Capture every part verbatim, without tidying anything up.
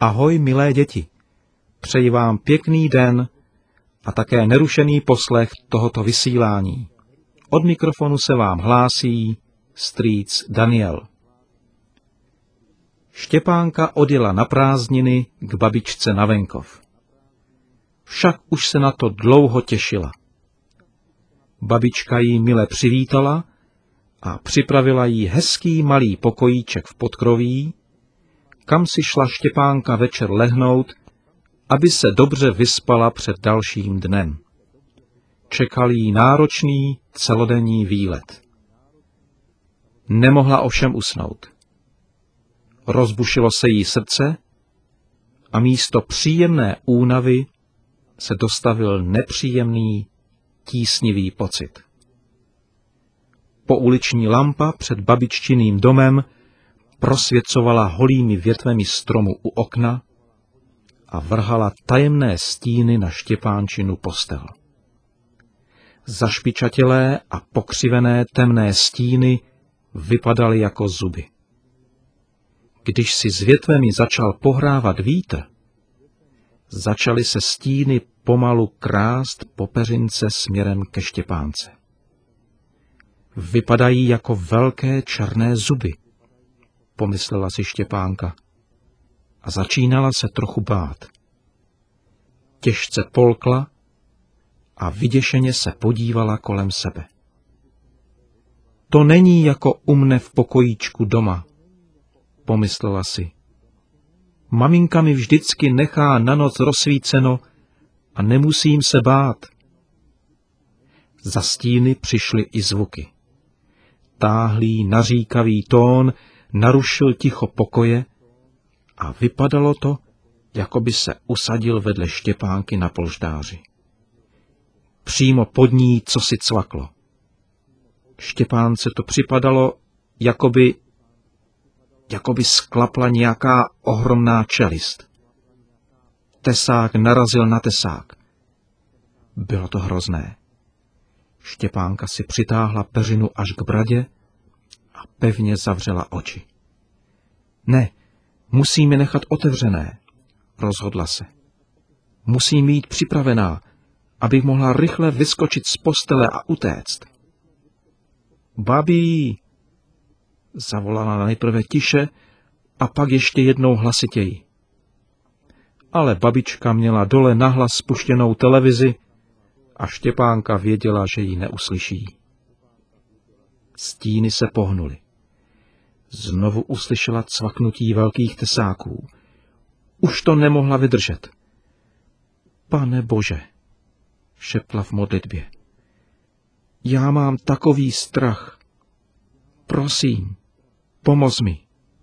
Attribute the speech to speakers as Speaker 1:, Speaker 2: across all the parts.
Speaker 1: Ahoj, milé děti. Přeji vám pěkný den a také nerušený poslech tohoto vysílání. Od mikrofonu se vám hlásí strýc Daniel. Štěpánka odjela na prázdniny k babičce na venkov. Však už se na to dlouho těšila. Babička jí mile přivítala a připravila jí hezký malý pokojíček v podkroví, kam si šla Štěpánka večer lehnout, aby se dobře vyspala před dalším dnem. Čekal jí náročný celodenní výlet. Nemohla ovšem usnout. Rozbušilo se jí srdce a místo příjemné únavy se dostavil nepříjemný, tísnivý pocit. Pouliční lampa před babiččiným domem prosvěcovala holými větvemi stromu u okna a vrhala tajemné stíny na Štěpánčinu postel. Zašpičatělé a pokřivené temné stíny vypadaly jako zuby. Když si s větvemi začal pohrávat vítr, začaly se stíny pomalu krást po peřince směrem ke Štěpánce. Vypadají jako velké černé zuby, pomyslela si Štěpánka a začínala se trochu bát. Těžce polkla a vyděšeně se podívala kolem sebe. To není jako u mne v pokojíčku doma, pomyslela si. Maminka mi vždycky nechá na noc rozsvíceno a nemusím se bát. Za stíny přišly i zvuky. Táhlý, naříkavý tón narušil ticho pokoje a vypadalo to, jako by se usadil vedle Štěpánky na polštáři. Přímo pod ní cosi cvaklo. Štěpánce to připadalo, jako by, jako by sklapla nějaká ohromná čelist. Tesák narazil na tesák. Bylo to hrozné. Štěpánka si přitáhla peřinu až k bradě a pevně zavřela oči. Ne, musím je nechat otevřené, rozhodla se. Musím být připravená, abych mohla rychle vyskočit z postele a utéct. Babí, zavolala nejprve tiše a pak ještě jednou hlasitěji. Ale babička měla dole nahlas spuštěnou televizi a Štěpánka věděla, že ji neuslyší. Stíny se pohnuly. Znovu uslyšela cvaknutí velkých tesáků. Už to nemohla vydržet. Pane Bože, šeptla v modlitbě. Já mám takový strach. Prosím, pomoz mi.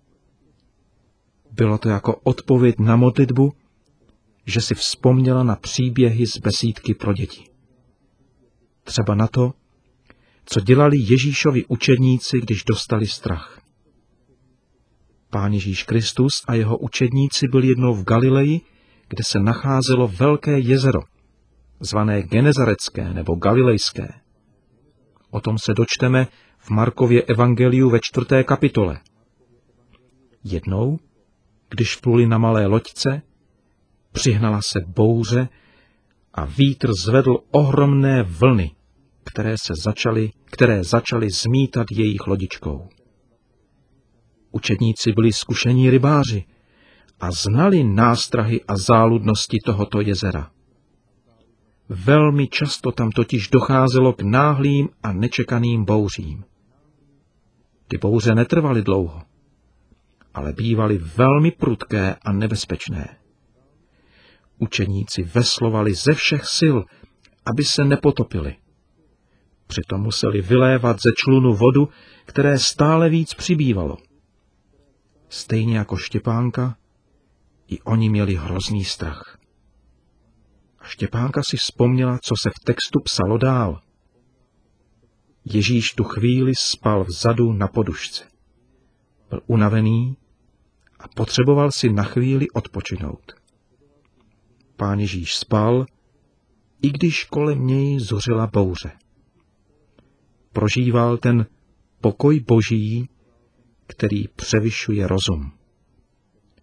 Speaker 1: Bylo to jako odpověď na modlitbu, že si vzpomněla na příběhy z besídky pro děti. Třeba na to, co dělali Ježíšovi učedníci, když dostali strach. Pán Ježíš Kristus a jeho učedníci byli jednou v Galileji, kde se nacházelo velké jezero, zvané Genezarecké nebo Galilejské. O tom se dočteme v Markově evangeliu ve čtvrté kapitole. Jednou, když pluli na malé loďce, přihnala se bouře a vítr zvedl ohromné vlny, které se začaly, které začaly zmítat jejich lodičkou. Učedníci byli zkušení rybáři a znali nástrahy a záludnosti tohoto jezera. Velmi často tam totiž docházelo k náhlým a nečekaným bouřím. Ty bouře netrvaly dlouho, ale bývaly velmi prudké a nebezpečné. Učeníci veslovali ze všech sil, aby se nepotopili. Přitom museli vylévat ze člunu vodu, které stále víc přibývalo. Stejně jako Štěpánka, i oni měli hrozný strach. A Štěpánka si vzpomněla, co se v textu psalo dál. Ježíš tu chvíli spal vzadu na podušce. Byl unavený a potřeboval si na chvíli odpočinout. Pán Ježíš spal, i když kolem něj zuřila bouře. Prožíval ten pokoj Boží, který převyšuje rozum.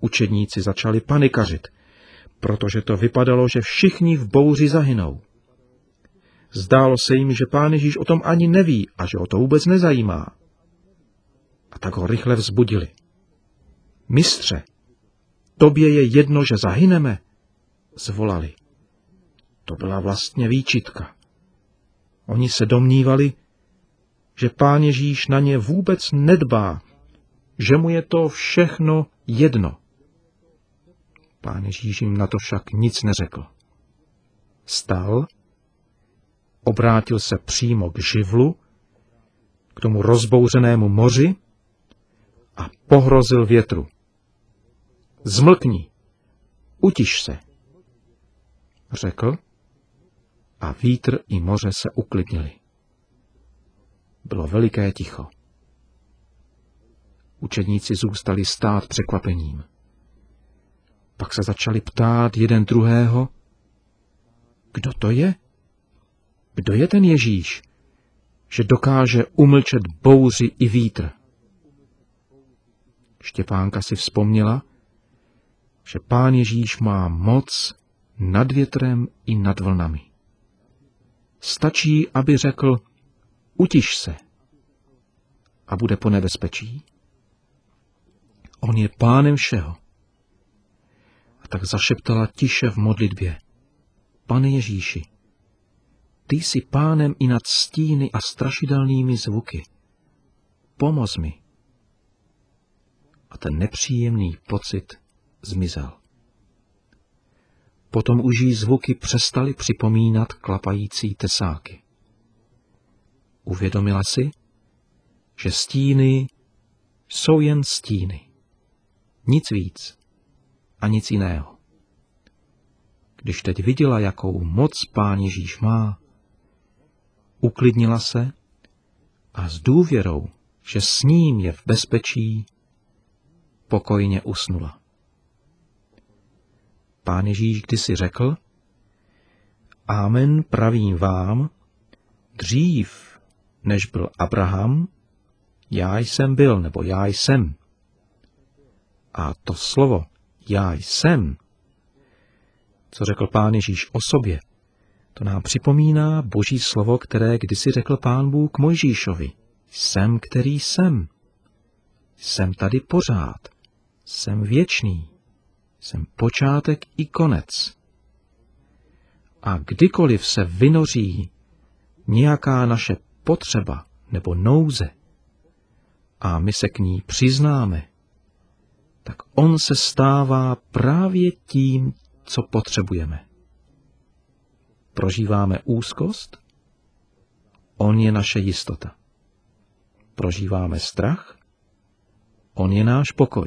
Speaker 1: Učedníci začali panikařit, protože to vypadalo, že všichni v bouři zahynou. Zdálo se jim, že Pán Ježíš o tom ani neví a že ho to vůbec nezajímá. A tak ho rychle vzbudili. Mistře, tobě je jedno, že zahyneme, zvolali. To byla vlastně výčitka. Oni se domnívali, že Pán Ježíš na ně vůbec nedbá, že mu je to všechno jedno. Pán Ježíš jim na to však nic neřekl. Vstal, obrátil se přímo k živlu, k tomu rozbouřenému moři a pohrozil větru. Zmlkni, utiš se, řekl, a vítr i moře se uklidnili. Bylo veliké ticho. Učedníci zůstali stát překvapením. Pak se začali ptát jeden druhého, kdo to je? Kdo je ten Ježíš, že dokáže umlčet bouři i vítr? Štěpánka si vzpomněla, že Pán Ježíš má moc nad větrem i nad vlnami. Stačí, aby řekl, utiš se, a bude po nebezpečí. On je Pánem všeho. A tak zašeptala tiše v modlitbě. Pane Ježíši, ty jsi Pánem i nad stíny a strašidelnými zvuky. Pomoz mi. A ten nepříjemný pocit zmizel. Potom už jí zvuky přestaly připomínat klapající tesáky. Uvědomila si, že stíny jsou jen stíny. Nic víc a nic jiného. Když teď viděla, jakou moc Pán Ježíš má, uklidnila se a s důvěrou, že s ním je v bezpečí, pokojně usnula. Pán Ježíš kdysi řekl, Amen pravím vám, dřív, než byl Abraham, já jsem byl, nebo já jsem. A to slovo já jsem, co řekl Pán Ježíš o sobě, to nám připomíná Boží slovo, které kdysi řekl Pán Bůh k Mojžíšovi. Jsem, který jsem. Jsem tady pořád. Jsem věčný. Jsem počátek i konec. A kdykoliv se vynoří nějaká naše potřeba nebo nouze a my se k ní přiznáme, tak on se stává právě tím, co potřebujeme. Prožíváme úzkost? On je naše jistota. Prožíváme strach? On je náš pokoj.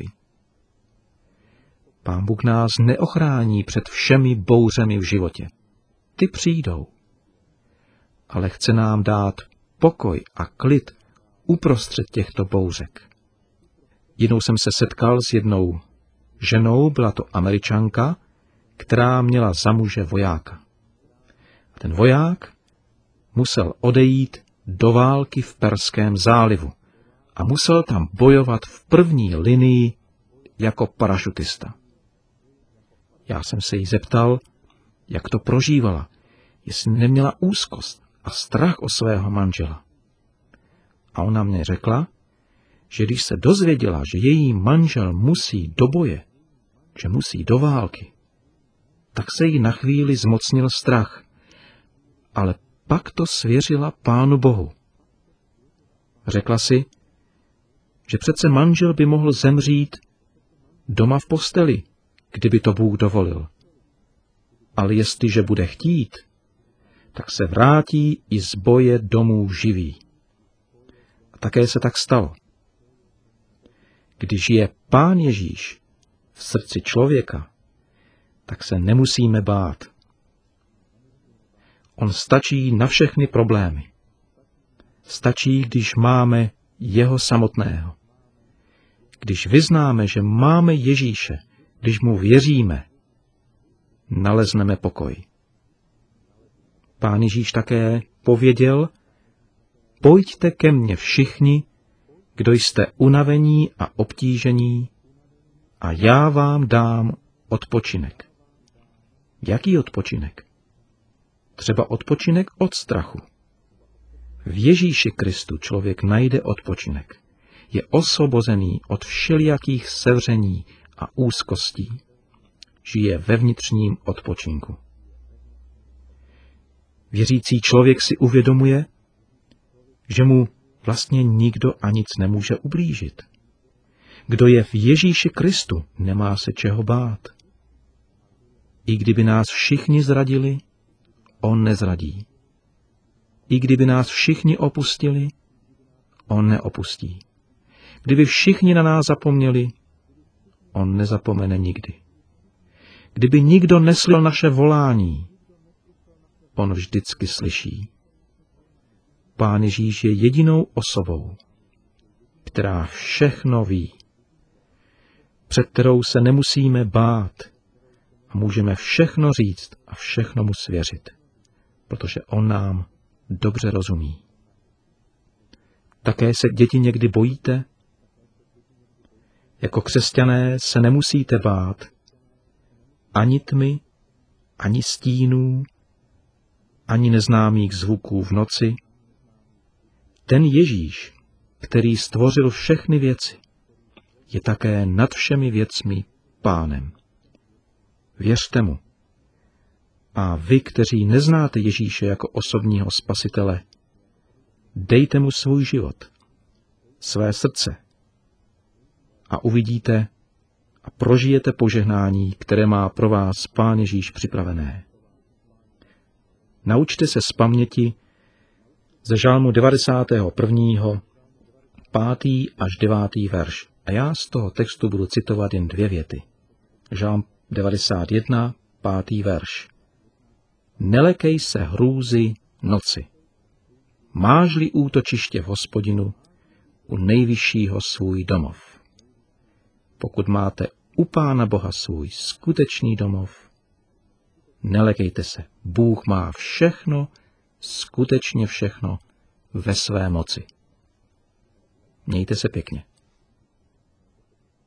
Speaker 1: Pán Bůh nás neochrání před všemi bouřemi v životě. Ty přijdou. Ale chce nám dát pokoj a klid uprostřed těchto bouřek. Jednou jsem se setkal s jednou ženou, byla to Američanka, která měla za muže vojáka. A ten voják musel odejít do války v Perském zálivu a musel tam bojovat v první linii jako parašutista. Já jsem se jí zeptal, jak to prožívala, jestli neměla úzkost a strach o svého manžela. A ona mě řekla, že když se dozvěděla, že její manžel musí do boje, že musí do války, tak se jí na chvíli zmocnil strach, ale pak to svěřila Pánu Bohu. Řekla si, že přece manžel by mohl zemřít doma v posteli, kdyby to Bůh dovolil. Ale jestliže bude chtít, tak se vrátí i z boje domů živý. A také se tak stalo. Když je Pán Ježíš v srdci člověka, tak se nemusíme bát. On stačí na všechny problémy. Stačí, když máme jeho samotného. Když vyznáme, že máme Ježíše, když mu věříme, nalezneme pokoj. Pán Ježíš také pověděl, pojďte ke mně všichni, kdo jste unavení a obtížení, a já vám dám odpočinek. Jaký odpočinek? Třeba odpočinek od strachu. V Ježíši Kristu člověk najde odpočinek. Je osvobozený od všelijakých sevření a úzkostí. Žije ve vnitřním odpočinku. Věřící člověk si uvědomuje, že mu vlastně nikdo a nic nemůže ublížit. Kdo je v Ježíši Kristu, nemá se čeho bát. I kdyby nás všichni zradili, on nezradí. I kdyby nás všichni opustili, on neopustí. Kdyby všichni na nás zapomněli, on nezapomene nikdy. Kdyby nikdo neslyšel naše volání, on vždycky slyší. Pán Ježíš je jedinou osobou, která všechno ví, před kterou se nemusíme bát a můžeme všechno říct a všechno mu svěřit, protože on nám dobře rozumí. Také se, děti, někdy bojíte? Jako křesťané se nemusíte bát ani tmy, ani stínů, ani neznámých zvuků v noci. Ten Ježíš, který stvořil všechny věci, je také nad všemi věcmi Pánem. Věřte mu. A vy, kteří neznáte Ježíše jako osobního spasitele, dejte mu svůj život, své srdce a uvidíte a prožijete požehnání, které má pro vás Pán Ježíš připravené. Naučte se z paměti ze žalmu devadesátého prvního pátý až devátý verš. A já z toho textu budu citovat jen dvě věty. Žalm devadesát jedna, pátý verš. Nelekej se hrůzy noci. Máš-li útočiště v Hospodinu, u nejvyššího svůj domov. Pokud máte u Pána Boha svůj skutečný domov, nelekejte se. Bůh má všechno, skutečně všechno ve své moci. Mějte se pěkně.